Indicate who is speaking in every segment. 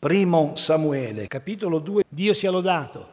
Speaker 1: Primo Samuele, capitolo 2. Dio sia lodato.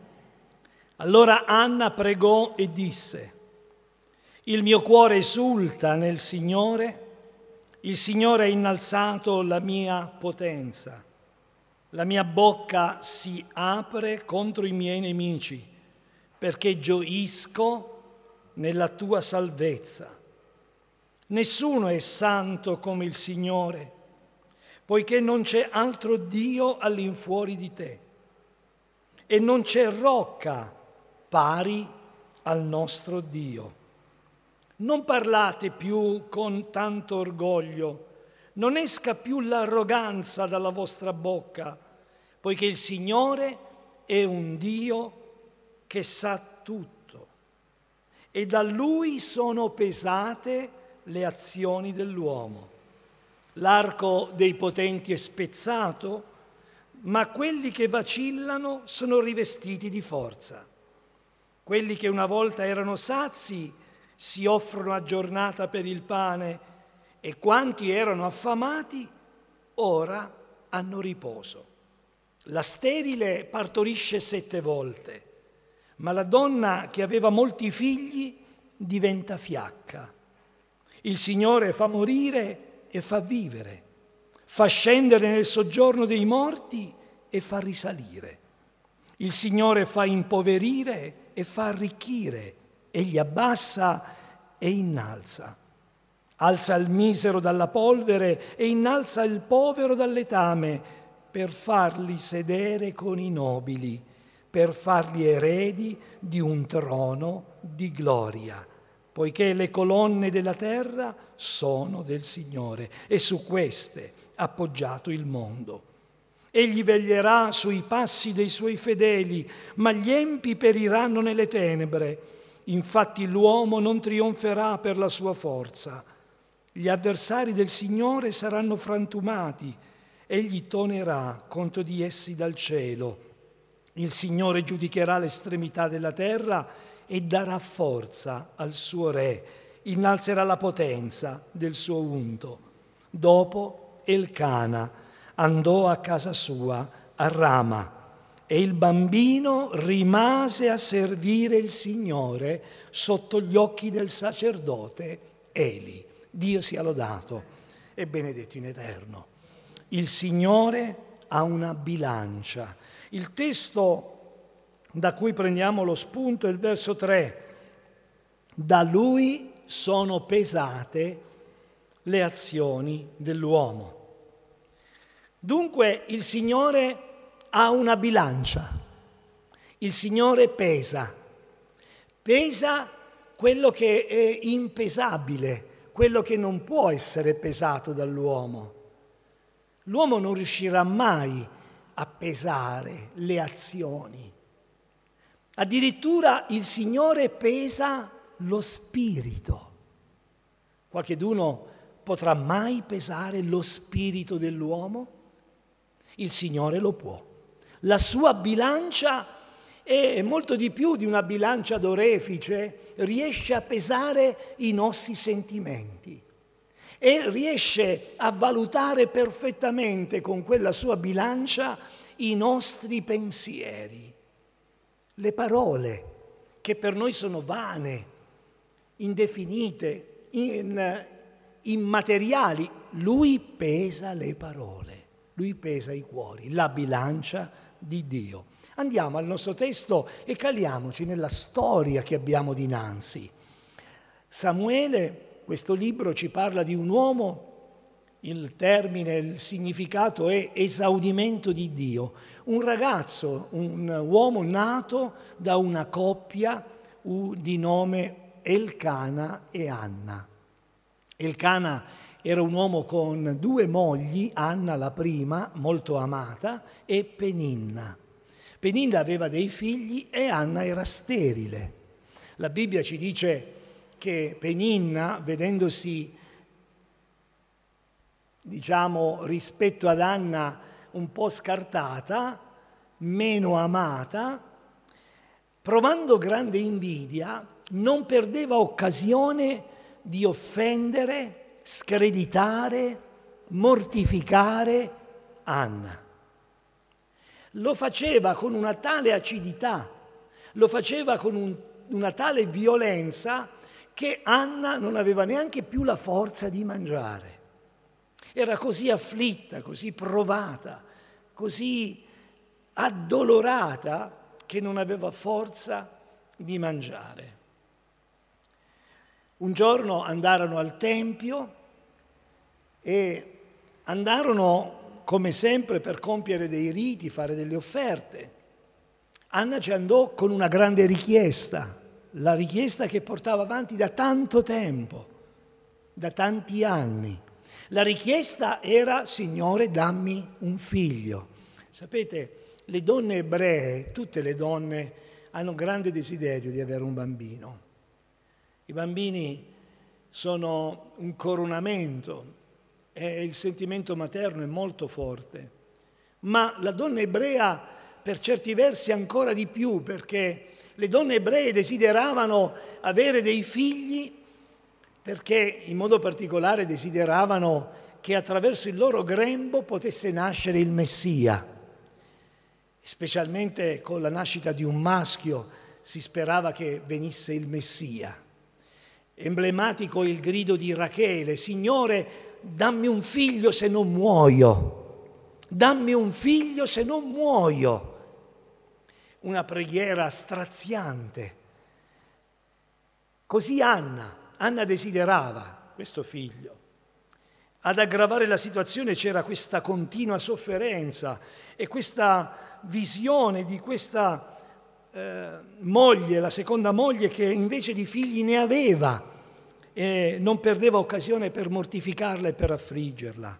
Speaker 1: Allora Anna pregò e disse: il mio cuore esulta nel Signore, il Signore ha innalzato la mia potenza. La mia bocca si apre contro i miei nemici, perché gioisco nella tua salvezza. Nessuno è santo come il Signore, poiché non c'è altro Dio all'infuori di te, e non c'è rocca pari al nostro Dio. Non parlate più con tanto orgoglio, non esca più l'arroganza dalla vostra bocca, poiché il Signore è un Dio che sa tutto, e da Lui sono pesate le azioni dell'uomo. L'arco dei potenti è spezzato, ma quelli che vacillano sono rivestiti di forza. Quelli che una volta erano sazi si offrono a giornata per il pane, e quanti erano affamati ora hanno riposo. La sterile partorisce 7 volte, ma la donna che aveva molti figli diventa fiacca. Il Signore fa morire e fa vivere, fa scendere nel soggiorno dei morti e fa risalire. Il Signore fa impoverire e fa arricchire, egli abbassa e innalza. Alza il misero dalla polvere e innalza il povero dal letame, per farli sedere con i nobili, per farli eredi di un trono di gloria, poiché le colonne della terra sono del Signore e su queste ha appoggiato il mondo. Egli veglierà sui passi dei suoi fedeli, ma gli empi periranno nelle tenebre. Infatti l'uomo non trionferà per la sua forza. Gli avversari del Signore saranno frantumati, egli tonerà contro di essi dal cielo. Il Signore giudicherà l'estremità della terra e darà forza al suo re, innalzerà la potenza del suo unto. Dopo Elcana andò a casa sua a Rama, e il bambino rimase a servire il Signore sotto gli occhi del sacerdote Eli. Dio sia lodato e benedetto in eterno. Il Signore ha una bilancia. Il testo da cui prendiamo lo spunto è il verso 3. Da Lui sono pesate le azioni dell'uomo. Dunque il Signore ha una bilancia. Il Signore pesa quello che è impesabile, quello che non può essere pesato dall'uomo. L'uomo non riuscirà mai a pesare le azioni. Addirittura il Signore pesa lo spirito. Qualcheduno potrà mai pesare lo spirito dell'uomo? Il Signore lo può. La sua bilancia è molto di più di una bilancia d'orefice, riesce a pesare i nostri sentimenti e riesce a valutare perfettamente con quella sua bilancia i nostri pensieri, le parole che per noi sono vane, indefinite, immateriali. Lui pesa le parole, lui pesa i cuori, la bilancia di Dio. Andiamo al nostro testo e caliamoci nella storia che abbiamo dinanzi. Samuele, questo libro ci parla di un uomo, il termine, il significato è esaudimento di Dio, un ragazzo, un uomo nato da una coppia di nome Elcana e Anna. Elcana era un uomo con 2 mogli, Anna la prima, molto amata, e Peninna. Peninna aveva dei figli e Anna era sterile. La Bibbia ci dice che Peninna, vedendosi, rispetto ad Anna un po' scartata, meno amata, provando grande invidia, non perdeva occasione di offendere, screditare, mortificare Anna. lo faceva con una tale acidità, lo faceva con una tale violenza che Anna non aveva neanche più la forza di mangiare. Era così afflitta, così provata, così addolorata che non aveva forza di mangiare. Un giorno andarono al tempio e andarono come sempre per compiere dei riti, fare delle offerte. Anna ci andò con una grande richiesta, la richiesta che portava avanti da tanto tempo, da tanti anni. La richiesta era: Signore, dammi un figlio. Sapete, le donne ebree, tutte le donne, hanno grande desiderio di avere un bambino. I bambini sono un coronamento e il sentimento materno è molto forte. Ma la donna ebrea, per certi versi, ancora di più, perché le donne ebree desideravano avere dei figli perché in modo particolare desideravano che attraverso il loro grembo potesse nascere il Messia. Specialmente con la nascita di un maschio si sperava che venisse il Messia. Emblematico il grido di Rachele: Signore, dammi un figlio se non muoio. Dammi un figlio se non muoio. Una preghiera straziante. Così Anna desiderava questo figlio. Ad aggravare la situazione c'era questa continua sofferenza e questa visione di questa moglie, la seconda moglie, che invece di figli ne aveva e non perdeva occasione per mortificarla e per affliggerla.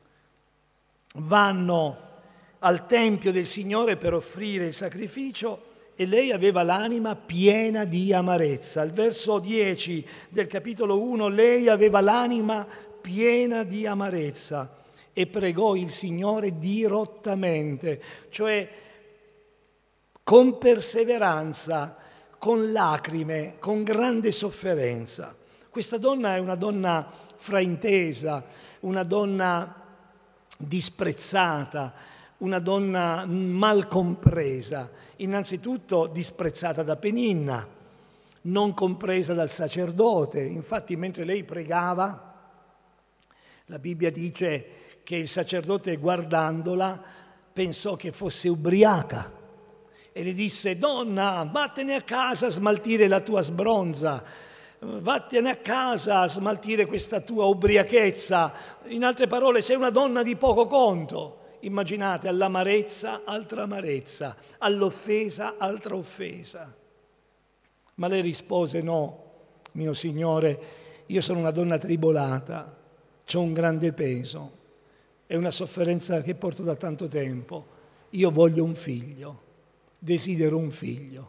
Speaker 1: Vanno al Tempio del Signore per offrire il sacrificio e lei aveva l'anima piena di amarezza. Al verso 10 del capitolo 1, lei aveva l'anima piena di amarezza e pregò il Signore dirottamente, cioè con perseveranza, con lacrime, con grande sofferenza. Questa donna è una donna fraintesa, una donna disprezzata, una donna mal compresa. Innanzitutto disprezzata da Peninna, non compresa dal sacerdote. Infatti, mentre lei pregava, la Bibbia dice che il sacerdote, guardandola, pensò che fosse ubriaca e le disse: donna, vattene a casa a smaltire la tua sbronza, vattene a casa a smaltire questa tua ubriachezza. In altre parole, sei una donna di poco conto. Immaginate, all'amarezza altra amarezza, all'offesa altra offesa. Ma lei rispose: no, mio Signore, io sono una donna tribolata, c'ho un grande peso, è una sofferenza che porto da tanto tempo, io voglio un figlio, desidero un figlio.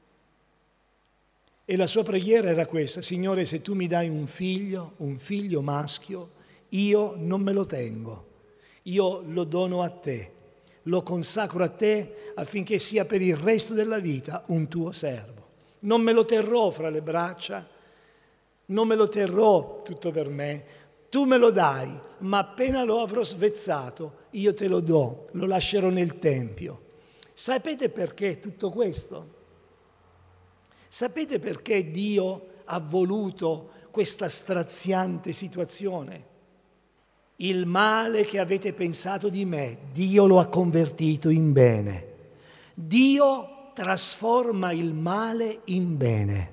Speaker 1: E la sua preghiera era questa: Signore, se tu mi dai un figlio maschio, io non me lo tengo, io lo dono a te, lo consacro a te affinché sia per il resto della vita un tuo servo. Non me lo terrò fra le braccia, non me lo terrò tutto per me, tu me lo dai, ma appena lo avrò svezzato io te lo do, lo lascerò nel Tempio. Sapete perché tutto questo? Sapete perché Dio ha voluto questa straziante situazione? Il male che avete pensato di me, Dio lo ha convertito in bene. Dio trasforma il male in bene.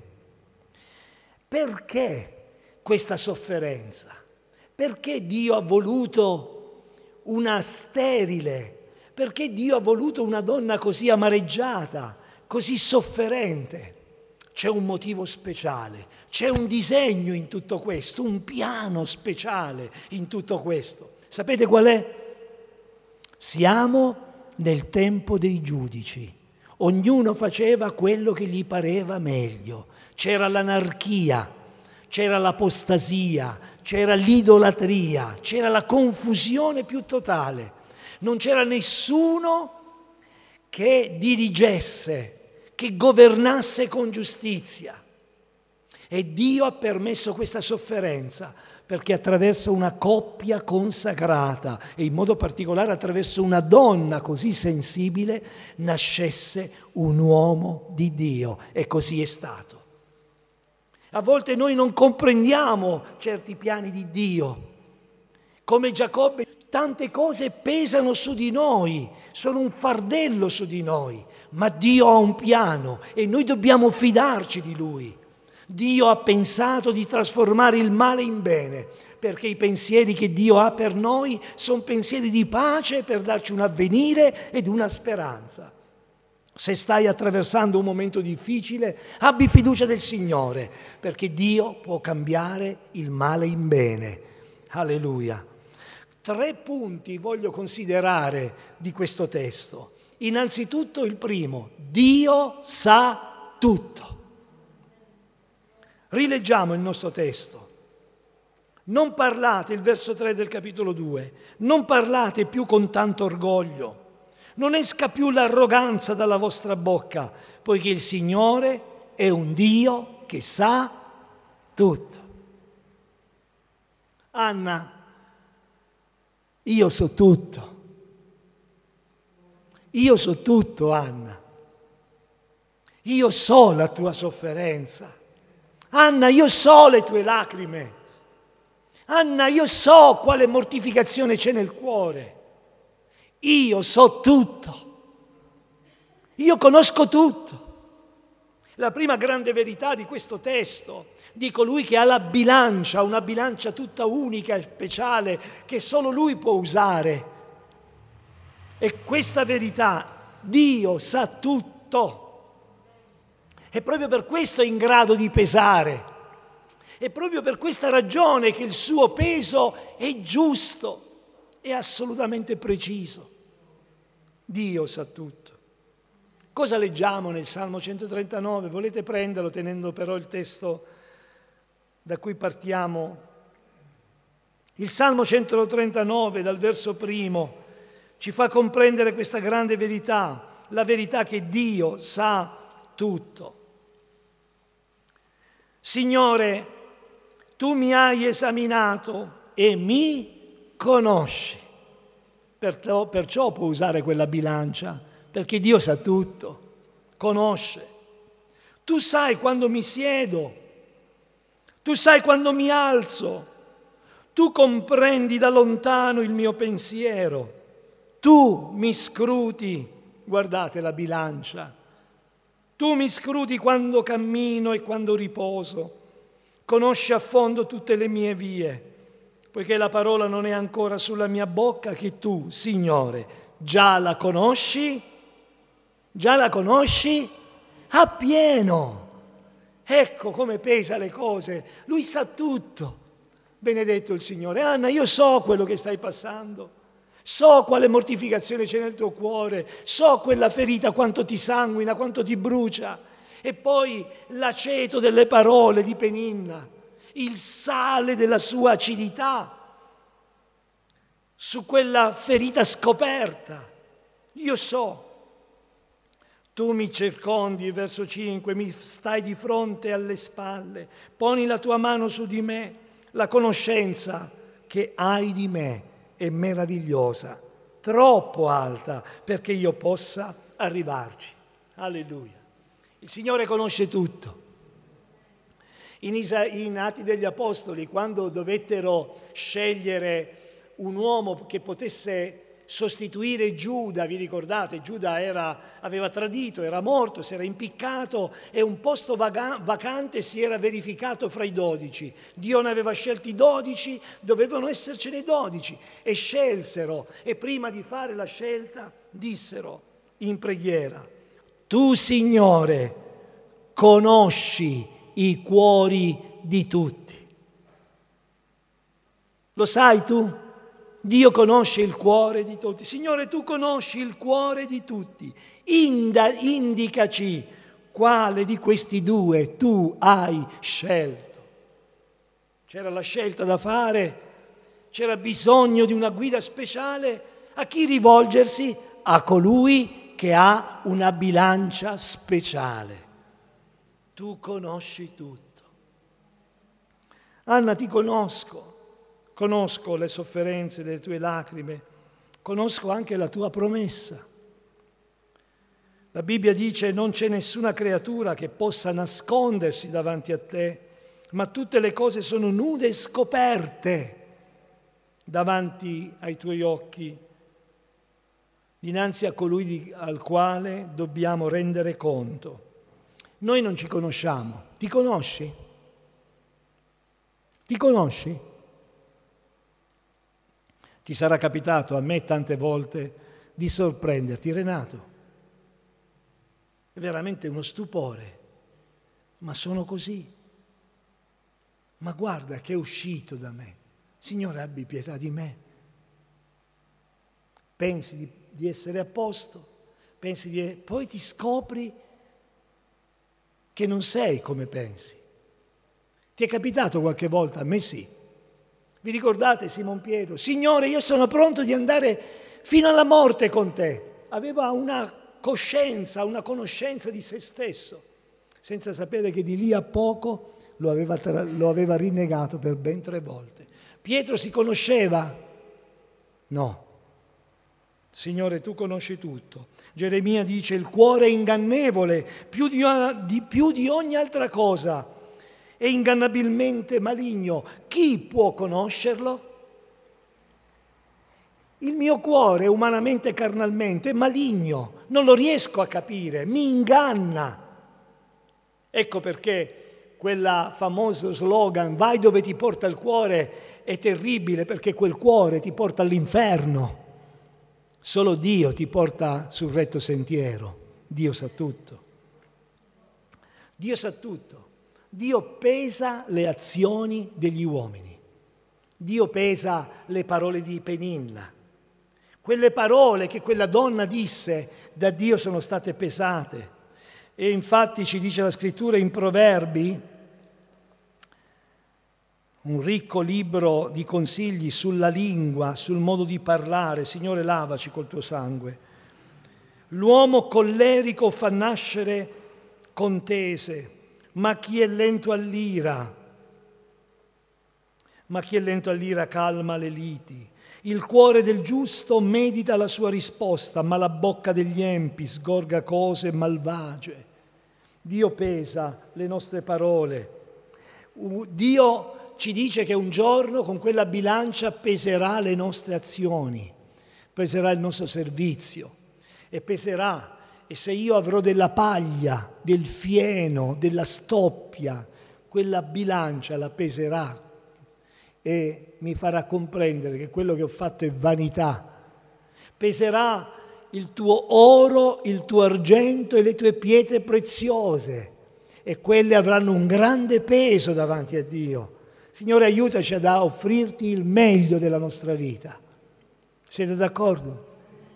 Speaker 1: Perché questa sofferenza? Perché Dio ha voluto una sterile? Perché Dio ha voluto una donna così amareggiata, così sofferente? C'è un motivo speciale, c'è un disegno in tutto questo, un piano speciale in tutto questo. Sapete qual è? Siamo nel tempo dei giudici. Ognuno faceva quello che gli pareva meglio. C'era l'anarchia, c'era l'apostasia, c'era l'idolatria, c'era la confusione più totale. Non c'era nessuno che dirigesse, che governasse con giustizia. E Dio ha permesso questa sofferenza perché attraverso una coppia consacrata e in modo particolare attraverso una donna così sensibile nascesse un uomo di Dio, e così è stato. A volte noi non comprendiamo certi piani di Dio. Come Giacobbe, tante cose pesano su di noi, sono un fardello su di noi, ma Dio ha un piano e noi dobbiamo fidarci di Lui. Dio ha pensato di trasformare il male in bene, perché i pensieri che Dio ha per noi sono pensieri di pace per darci un avvenire ed una speranza. Se stai attraversando un momento difficile, abbi fiducia del Signore, perché Dio può cambiare il male in bene. Alleluia. 3 punti voglio considerare di questo testo. Innanzitutto il primo: Dio sa tutto. Rileggiamo il nostro testo. Non parlate, il verso 3 del capitolo 2, non parlate più con tanto orgoglio, non esca più l'arroganza dalla vostra bocca, poiché il Signore è un Dio che sa tutto. Anna, io so tutto. Io so tutto, Anna. Io so la tua sofferenza. Anna, io so le tue lacrime. Anna, io so quale mortificazione c'è nel cuore. Io so tutto. Io conosco tutto. La prima grande verità di questo testo, di colui che ha la bilancia, una bilancia tutta unica e speciale, che solo lui può usare. E questa verità, Dio sa tutto. E proprio per questo è in grado di pesare. È proprio per questa ragione che il suo peso è giusto, è assolutamente preciso. Dio sa tutto. Cosa leggiamo nel Salmo 139? Volete prenderlo tenendo però il testo da cui partiamo? Il Salmo 139 dal verso 1 ci fa comprendere questa grande verità, la verità che Dio sa tutto. Signore, tu mi hai esaminato e mi conosci. Perciò può usare quella bilancia, perché Dio sa tutto, conosce. Tu sai quando mi siedo, tu sai quando mi alzo, tu comprendi da lontano il mio pensiero, tu mi scruti, guardate la bilancia, tu mi scruti quando cammino e quando riposo, conosci a fondo tutte le mie vie, poiché la parola non è ancora sulla mia bocca, che tu, Signore, già la conosci? Già la conosci? Appieno! Ecco come pesa le cose. Lui sa tutto. Benedetto il Signore. Anna, io so quello che stai passando. So quale mortificazione c'è nel tuo cuore. So quella ferita, quanto ti sanguina, quanto ti brucia. E poi l'aceto delle parole di Peninna, il sale della sua acidità su quella ferita scoperta. Io so. Tu mi circondi, verso 5, mi stai di fronte alle spalle, poni la tua mano su di me, la conoscenza che hai di me è meravigliosa, troppo alta perché io possa arrivarci. Alleluia. Il Signore conosce tutto. In Atti degli Apostoli, quando dovettero scegliere un uomo che potesse sostituire Giuda, vi ricordate? Giuda aveva tradito, era morto, si era impiccato e un posto vacante si era verificato fra i 12. Dio ne aveva scelti 12, dovevano essercene 12 e scelsero, e prima di fare la scelta dissero in preghiera: tu, Signore, conosci i cuori di tutti. Lo sai tu? Dio conosce il cuore di tutti. Signore, tu conosci il cuore di tutti. Indicaci quale di questi due tu hai scelto. C'era la scelta da fare, c'era bisogno di una guida speciale. A chi rivolgersi? A colui che ha una bilancia speciale. Tu conosci tutto. Anna, ti conosco. conosco le sofferenze delle tue lacrime, conosco anche la tua promessa. La Bibbia dice: non c'è nessuna creatura che possa nascondersi davanti a te, ma tutte le cose sono nude e scoperte davanti ai tuoi occhi, dinanzi a colui al quale dobbiamo rendere conto. Noi non ci conosciamo. Ti conosci? Ti conosci? Ti sarà capitato, a me tante volte, di sorprenderti, Renato. È veramente uno stupore, ma sono così. Ma guarda che è uscito da me. Signore, abbi pietà di me. Pensi di essere a posto, poi ti scopri che non sei come pensi. Ti è capitato qualche volta? A me sì. Vi ricordate Simon Pietro? Signore, io sono pronto di andare fino alla morte con te. Aveva una coscienza, una conoscenza di se stesso, senza sapere che di lì a poco lo aveva rinnegato per ben 3 volte. Pietro si conosceva? No. Signore, tu conosci tutto. Geremia dice: il cuore è ingannevole più di ogni altra cosa, è ingannabilmente maligno. Chi può conoscerlo? Il mio cuore, umanamente e carnalmente, è maligno, non lo riesco a capire, mi inganna. Ecco perché quel famoso slogan, vai dove ti porta il cuore, è terribile, perché quel cuore ti porta all'inferno. Solo Dio ti porta sul retto sentiero. Dio sa tutto. Dio sa tutto. Dio pesa le azioni degli uomini. Dio pesa le parole di Penilla. Quelle parole che quella donna disse da Dio sono state pesate. E infatti ci dice la scrittura in Proverbi, un ricco libro di consigli sulla lingua, sul modo di parlare. Signore, lavaci col tuo sangue. L'uomo collerico fa nascere contese, ma chi è lento all'ira calma le liti. Il cuore del giusto medita la sua risposta, ma la bocca degli empi sgorga cose malvagie. Dio pesa le nostre parole. Dio ci dice che un giorno con quella bilancia peserà le nostre azioni, peserà il nostro servizio e peserà. E se io avrò della paglia, del fieno, della stoppia, quella bilancia la peserà e mi farà comprendere che quello che ho fatto è vanità. Peserà il tuo oro, il tuo argento e le tue pietre preziose, e quelle avranno un grande peso davanti a Dio. Signore, aiutaci ad offrirti il meglio della nostra vita. Siete d'accordo?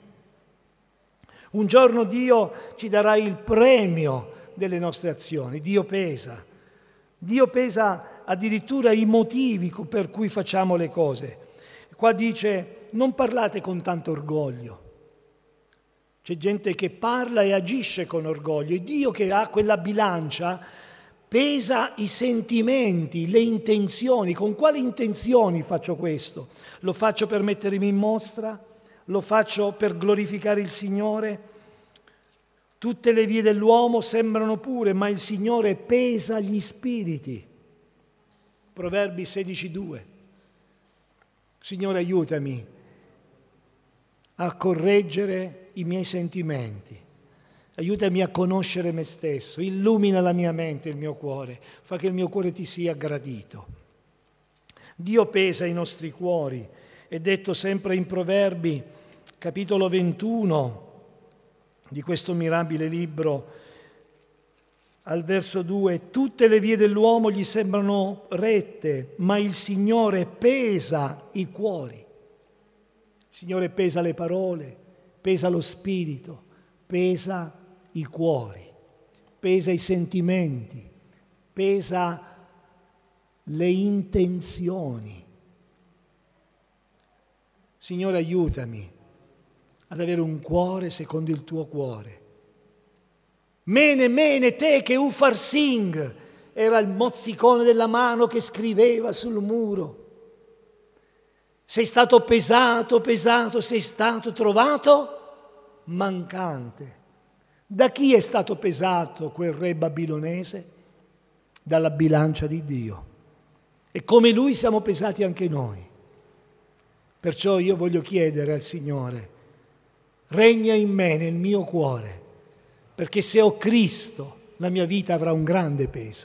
Speaker 1: Un giorno Dio ci darà il premio delle nostre azioni. Dio pesa addirittura i motivi per cui facciamo le cose. Qua dice: non parlate con tanto orgoglio. C'è gente che parla e agisce con orgoglio, e Dio, che ha quella bilancia, pesa i sentimenti, le intenzioni. Con quali intenzioni faccio questo? Lo faccio per mettermi in mostra? Lo faccio per glorificare il Signore? Tutte le vie dell'uomo sembrano pure, ma il Signore pesa gli spiriti. Proverbi 16,2. Signore, aiutami a correggere i miei sentimenti. Aiutami a conoscere me stesso. Illumina la mia mente, il mio cuore. Fa che il mio cuore ti sia gradito. Dio pesa i nostri cuori. È detto sempre in Proverbi, capitolo 21, di questo mirabile libro, al verso 2: tutte le vie dell'uomo gli sembrano rette, ma il Signore pesa i cuori. Il Signore pesa le parole, pesa lo spirito, pesa i cuori, pesa i sentimenti, pesa le intenzioni. Signore, aiutami ad avere un cuore secondo il tuo cuore. Mene, te che ufar sing, era il mozzicone della mano che scriveva sul muro. sei stato pesato, sei stato trovato mancante. Da chi è stato pesato quel re babilonese? Dalla bilancia di Dio. E come lui siamo pesati anche noi. Perciò io voglio chiedere al Signore, regna in me, nel mio cuore, perché se ho Cristo la mia vita avrà un grande peso.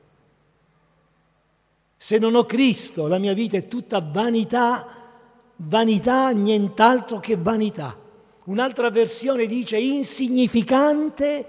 Speaker 1: Se non ho Cristo la mia vita è tutta vanità, nient'altro che vanità. Un'altra versione dice insignificante,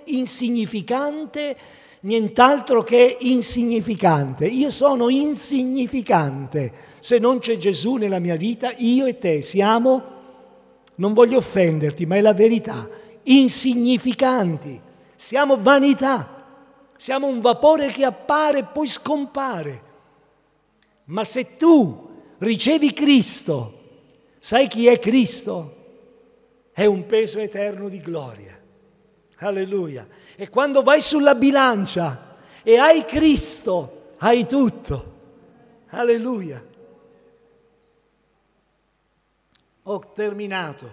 Speaker 1: nient'altro che insignificante. Io sono insignificante. Se non c'è Gesù nella mia vita, io e te siamo, non voglio offenderti, ma è la verità, insignificanti. Siamo vanità, siamo un vapore che appare e poi scompare. Ma se tu ricevi Cristo, sai chi è Cristo? È un peso eterno di gloria. Alleluia. E quando vai sulla bilancia e hai Cristo, hai tutto. Alleluia. Ho terminato.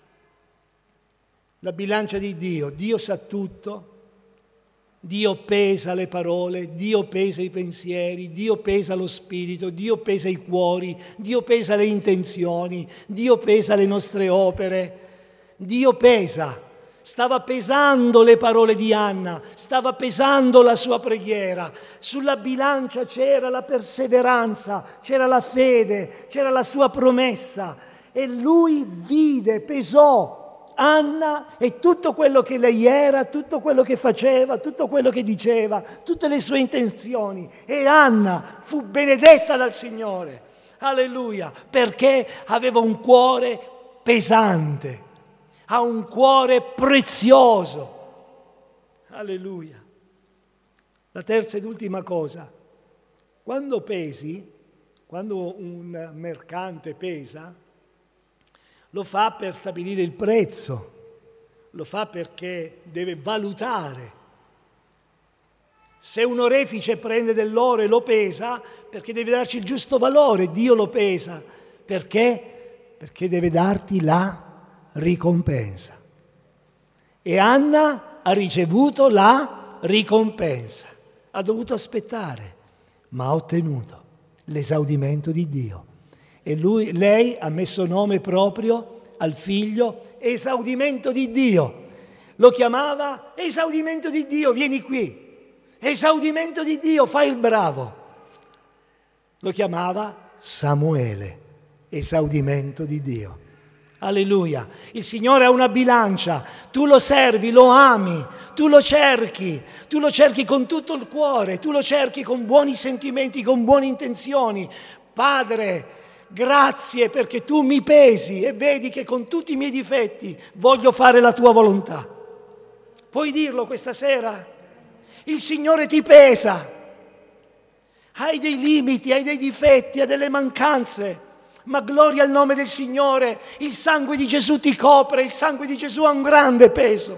Speaker 1: La bilancia di Dio. Dio sa tutto. Dio pesa le parole, Dio pesa i pensieri, Dio pesa lo spirito, Dio pesa i cuori, Dio pesa le intenzioni, Dio pesa le nostre opere. Dio pesa. Stava pesando le parole di Anna, stava pesando la sua preghiera. Sulla bilancia c'era la perseveranza, c'era la fede, c'era la sua promessa. E lui vide, pesò Anna e tutto quello che lei era, tutto quello che faceva, tutto quello che diceva, tutte le sue intenzioni. E Anna fu benedetta dal Signore. Alleluia, perché aveva un cuore pesante, ha un cuore prezioso. Alleluia. La terza ed ultima cosa, quando pesi, quando un mercante pesa, lo fa per stabilire il prezzo, lo fa perché deve valutare. Se un orefice prende dell'oro e lo pesa, perché deve darci il giusto valore, Dio lo pesa. Perché? Perché deve darti la ricompensa. E Anna ha ricevuto la ricompensa. Ha dovuto aspettare, ma ha ottenuto l'esaudimento di Dio. E lei ha messo nome proprio al figlio, esaudimento di Dio. Lo chiamava esaudimento di Dio, vieni qui. Esaudimento di Dio, fai il bravo. Lo chiamava Samuele, esaudimento di Dio. Alleluia. Il Signore ha una bilancia, tu lo servi, lo ami, tu lo cerchi con tutto il cuore, tu lo cerchi con buoni sentimenti, con buone intenzioni. Padre, grazie perché tu mi pesi e vedi che con tutti i miei difetti voglio fare la tua volontà. Puoi dirlo questa sera? Il Signore ti pesa. Hai dei limiti, hai dei difetti, hai delle mancanze, ma gloria al nome del Signore. Il sangue di Gesù ti copre, il sangue di Gesù ha un grande peso.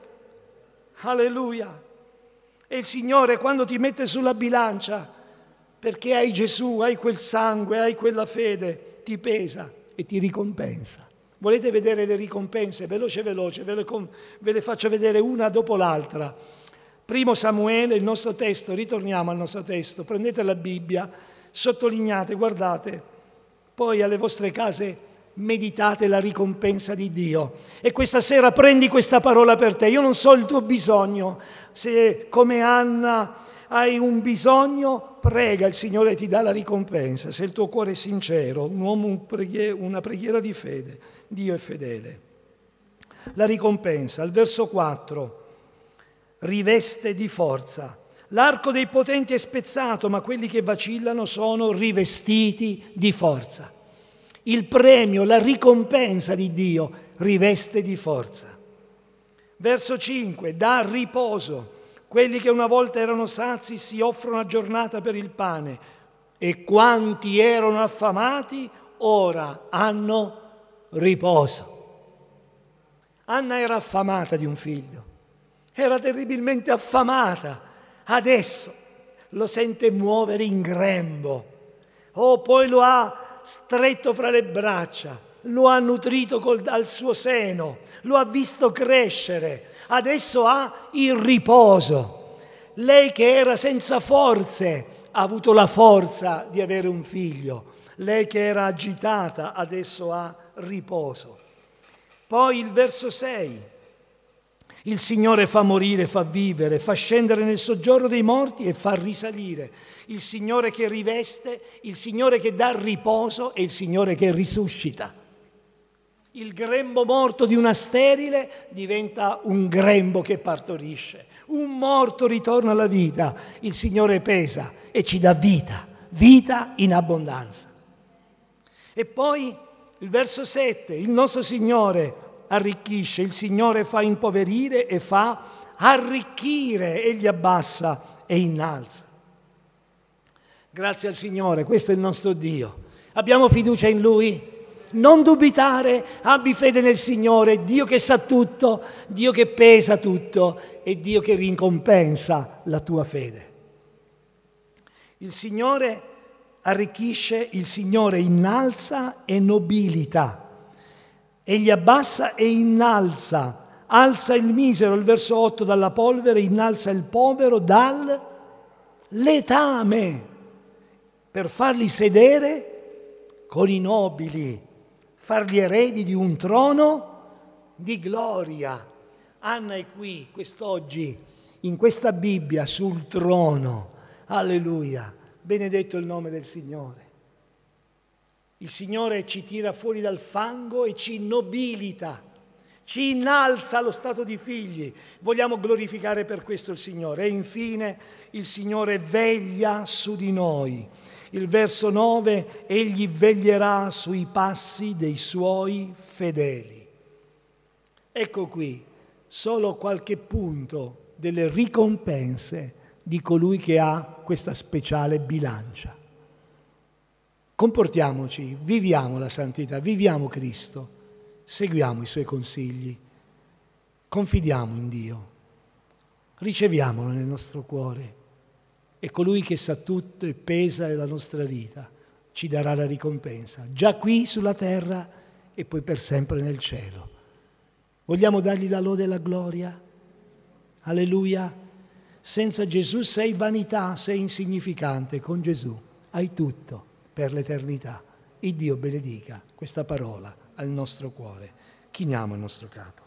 Speaker 1: Alleluia. E il Signore quando ti mette sulla bilancia, perché hai Gesù, hai quel sangue, hai quella fede, ti pesa e ti ricompensa. Volete vedere le ricompense? Veloce, ve le faccio vedere una dopo l'altra. Primo Samuele, il nostro testo, ritorniamo al nostro testo, prendete la Bibbia, sottolineate, guardate, poi alle vostre case meditate la ricompensa di Dio. E questa sera prendi questa parola per te. Io non so il tuo bisogno, se come Anna hai un bisogno, prega, il Signore ti dà la ricompensa. Se il tuo cuore è sincero, un uomo una preghiera di fede, Dio è fedele. La ricompensa, al verso 4, riveste di forza. L'arco dei potenti è spezzato, ma quelli che vacillano sono rivestiti di forza. Il premio, la ricompensa di Dio riveste di forza. Verso 5, dà riposo. Quelli che una volta erano sazi si offrono a giornata per il pane e quanti erano affamati ora hanno riposo. Anna era affamata di un figlio, era terribilmente affamata, adesso lo sente muovere in grembo. Oh, poi lo ha stretto fra le braccia, lo ha nutrito al suo seno, lo ha visto crescere, adesso ha il riposo. Lei che era senza forze ha avuto la forza di avere un figlio, lei che era agitata adesso ha riposo. Poi il verso 6, il Signore fa morire, fa vivere, fa scendere nel soggiorno dei morti e fa risalire. Il Signore che riveste, il Signore che dà riposo e il Signore che risuscita. Il grembo morto di una sterile diventa un grembo che partorisce. Un morto ritorna alla vita. Il Signore pesa e ci dà vita, vita in abbondanza. E poi il verso 7, il nostro Signore arricchisce, il Signore fa impoverire e fa arricchire, egli abbassa e innalza. Grazie al Signore, questo è il nostro Dio. Abbiamo fiducia in Lui? Non dubitare, abbi fede nel Signore, Dio che sa tutto, Dio che pesa tutto e Dio che ricompensa la tua fede. Il Signore arricchisce, il Signore innalza e nobilita. Egli abbassa e innalza, alza il misero, il verso 8, dalla polvere, innalza il povero dal letame, per farli sedere con i nobili, farli eredi di un trono di gloria. Anna è qui quest'oggi, in questa Bibbia, sul trono. Alleluia, benedetto il nome del Signore. Il Signore ci tira fuori dal fango e ci nobilita, ci innalza allo stato di figli. Vogliamo glorificare per questo il Signore. E infine il Signore veglia su di noi. Il verso 9, egli veglierà sui passi dei suoi fedeli. Ecco qui solo qualche punto delle ricompense di colui che ha questa speciale bilancia. Comportiamoci, viviamo la santità, viviamo Cristo, seguiamo i Suoi consigli, confidiamo in Dio, riceviamolo nel nostro cuore e colui che sa tutto e pesa la nostra vita ci darà la ricompensa, già qui sulla terra e poi per sempre nel cielo. Vogliamo dargli la lode e la gloria? Alleluia! Senza Gesù sei vanità, sei insignificante, con Gesù hai tutto per l'eternità. Il Dio benedica questa parola al nostro cuore. Chiniamo il nostro capo.